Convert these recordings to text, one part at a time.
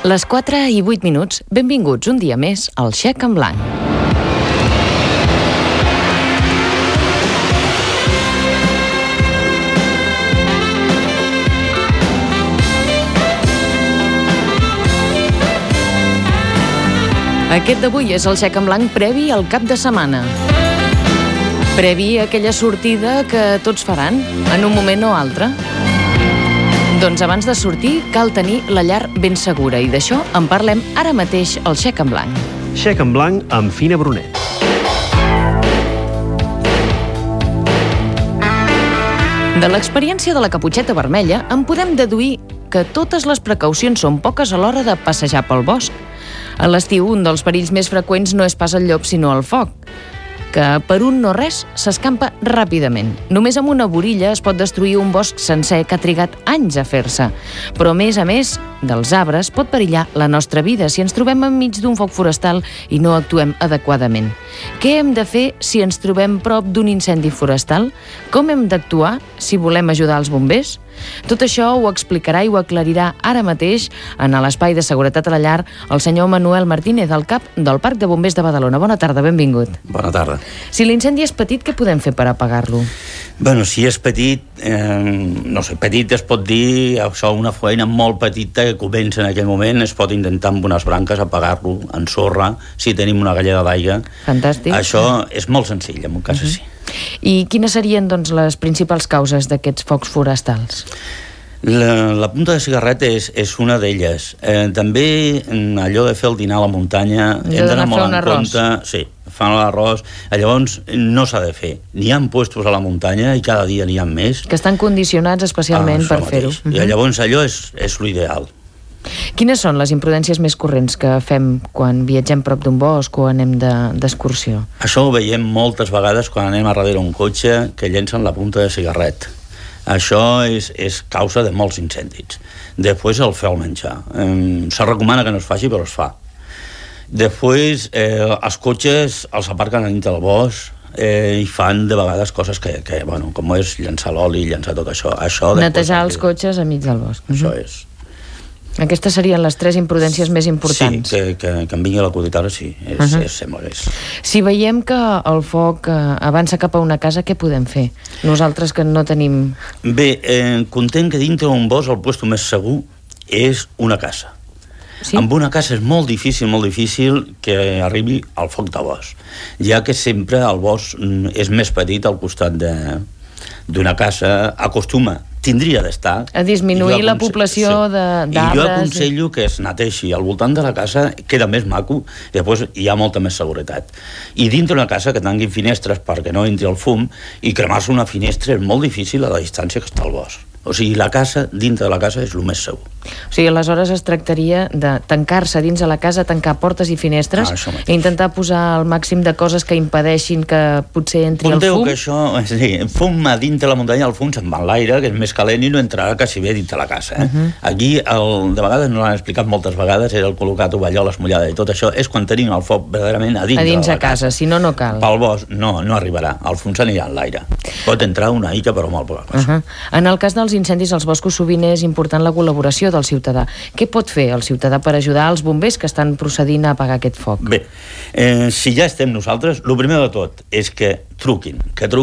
Les 4:08. Benvinguts un dia més al Xec en Blanc. Aquest d'avui és el Xec en Blanc previ al cap de setmana. Previ a aquella sortida que tots faran, en un moment o altre. Doncs abans de sortir cal tenir la llar ben segura i d'això en parlem ara mateix al Xec en Blanc. Xec en Blanc amb Fina Brunet. De l'experiència de la Caputxeta Vermella en podem deduir que totes les precaucions són poques a l'hora de passejar pel bosc. A l'estiu, un dels perills més freqüents no és pas el llop, sinó el foc, que per un no res s'escampa ràpidament. Només amb una borilla es pot destruir un bosc sencer que ha trigat anys a fer-se. Però, a més dels arbres pot perillar la nostra vida si ens trobem enmig d'un foc forestal i no actuem adequadament. Què hem de fer si ens trobem prop d'un incendi forestal? Com hem d'actuar si volem ajudar els bombers? Tot això ho explicarà i ho aclarirà ara mateix en l'Espai de Seguretat a la Llar el senyor Manuel Martínez, el cap del Parc de Bombers de Badalona. Bona tarda, benvingut. Bona tarda. Si l'incendi és petit, què podem fer per apagar-lo? Bueno, si és petit, no sé, petit es pot dir això, una feina molt petita que comença en aquell moment, es pot intentar amb unes branques apagar-lo en sorra, si tenim una galleda d'aigua. Fantàstic. Això és molt senzill, en un cas així. I quines serien, doncs, les principals causes d'aquests focs forestals? La punta de cigarret és una d'elles. També allò de fer el dinar a la muntanya, hem d'anar molt en compte. Sí, fan l'arròs. Llavors no s'ha de fer. N'hi ha puestos a la muntanya i cada dia n'hi ha més. Que estan condicionats especialment per fer-ho. I llavors allò és l'ideal. Quines són les imprudències més corrents que fem quan viatgem prop d'un bosc o anem d'excursió? Això ho veiem moltes vegades quan anem a darrere un cotxe que llencen la punta de cigarret. Això és causa de molts incendis. Després el fer al menjar. Se recomana que no es faci, però es fa. Després els cotxes els aparquen a dintre del bosc i fan de vegades coses que bueno, com és llançar l'oli, llançar tot això. Netejar els cotxes enmig del bosc. Això és. Aquestes serien les 3 imprudències més importants. Sí, que em vingui a l'acudit ara sí, és. Si veiem que el foc avança cap a una casa, què podem fer? Nosaltres que no tenim... Bé, content que dintre d'un bosc el lloc més segur és una casa. Sí? Amb una casa és molt difícil que arribi al foc de bosc, ja que sempre el bosc és més petit al costat d'una casa, tindria d'estar a disminuir la població d'arbres. I jo aconsello que es neteixi al voltant de la casa, queda més maco i després hi ha molta més seguretat. I dintre una casa que tinguin finestres perquè no entri el fum, i cremar-se una finestra és molt difícil a la distància que està el bosc. O sigui, la casa, dintre de la casa, és el més segur. O sigui, aleshores es tractaria de tancar-se dins de la casa, tancar portes i finestres, i intentar posar el màxim de coses que impedeixin que potser entri el fum. Conteu que això, el fum a dintre la muntanya, el fum se'n va en l'aire, que és més calent i no entrarà quasi bé dintre la casa. Aquí, de vegades, no l'han explicat moltes vegades, era el col·locar tovalloles mullades i tot això, és quan tenim el foc verdaderament a dins de la casa. Si no cal. Pel bosc no arribarà, el fum s'anirà en l'aire. Pot entrar una mica, però molt poca cosa. En el cas dels incendis als boscos sovint és important la col·laboració del ciutadà. Què pot fer el ciutadà per ajudar els bombers que estan procedint a apagar aquest foc? Bé, si ja estem nosaltres, el primer de tot és que truquin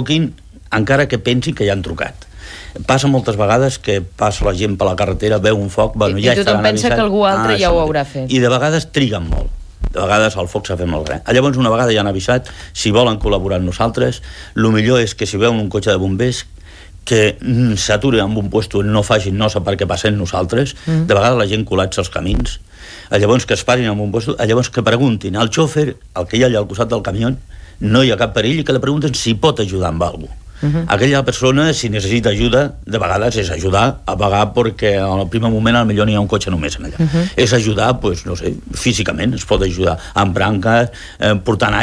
encara que pensin que ja han trucat. Passa moltes vegades que passa la gent per la carretera, veu un foc, bueno, ja tothom pensa que algú altre ja ho haurà fet. I de vegades triguen molt. De vegades el foc s'ha fet molt gran. Llavors, una vegada ja han avisat, si volen col·laborar amb nosaltres, el millor és que si veuen un cotxe de bombers que s'aturin en un lloc on no facin nosa perquè passem nosaltres. De vegades la gent col·lapsa els camins. Llavors que es parin en un lloc, llavors que preguntin al xòfer, el que hi ha allà al costat del camió, no hi ha cap perill, i que li pregunten si pot ajudar amb alguna cosa. Aquella persona, si necessita ajuda, de vegades és ajudar a pagar perquè al primer moment potser n'hi ha un cotxe només en allà. És ajudar, no sé, físicament, es pot ajudar amb branques, portant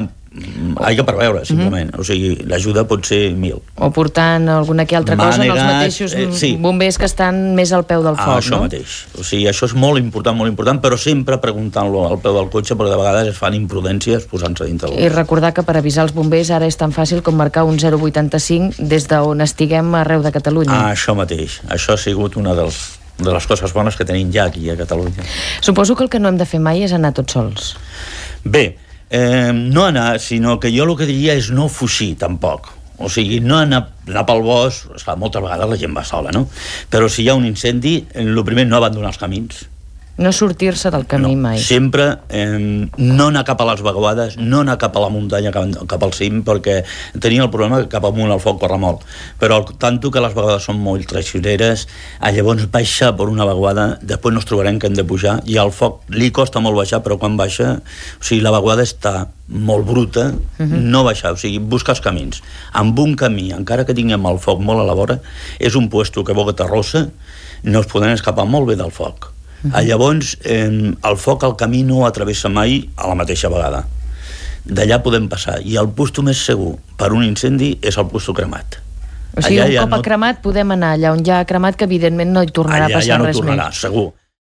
aigua per beure, simplement. O sigui, l'ajuda pot ser 1000. O portant alguna que altra cosa en els mateixos bombers que estan més al peu del foc, això mateix. O sigui, això és molt important, però sempre preguntant-lo al peu del cotxe, perquè de vegades es fan imprudències posant-se dintre del bosc. I recordar que per avisar els bombers ara és tan fàcil com marcar un 085 des d'on estiguem arreu de Catalunya. Això mateix. Això ha sigut una dels de les coses bones que tenim ja aquí a Catalunya. Suposo que el que no hem de fer mai és anar tots sols. Bé, no anar, sinó que jo el que diria és no fugir, tampoc. O sigui, no anar pel bosc, esclar, moltes vegades la gent va sola, no? Però si hi ha un incendi, el primer no abandonar els camins. No sortir-se del camí mai. Sempre no anar cap a les vaguades, no anar cap a la muntanya, cap al cim, perquè tenia el problema que cap amunt el foc corre molt. Però tanto que les vaguades són molt traicioneres, llavors baixar per una vaguada, després nos trobarem que hem de pujar, i al foc li costa molt baixar, però quan baixa, o sigui, la vaguada està molt bruta, no baixar, o sigui, buscar els camins. Amb un camí, encara que tinguem el foc molt a la vora, és un puesto que boca terrossa, no es podem escapar molt bé del foc. Llavors, el foc al camí no atravessa mai a la mateixa vegada. D'allà podem passar. I el puesto més segur per un incendi és el puesto cremat. O sigui, un cop cremat podem anar allà on ja ha cremat, que evidentment no hi tornarà a passar res més. Allà ja no tornarà, segur.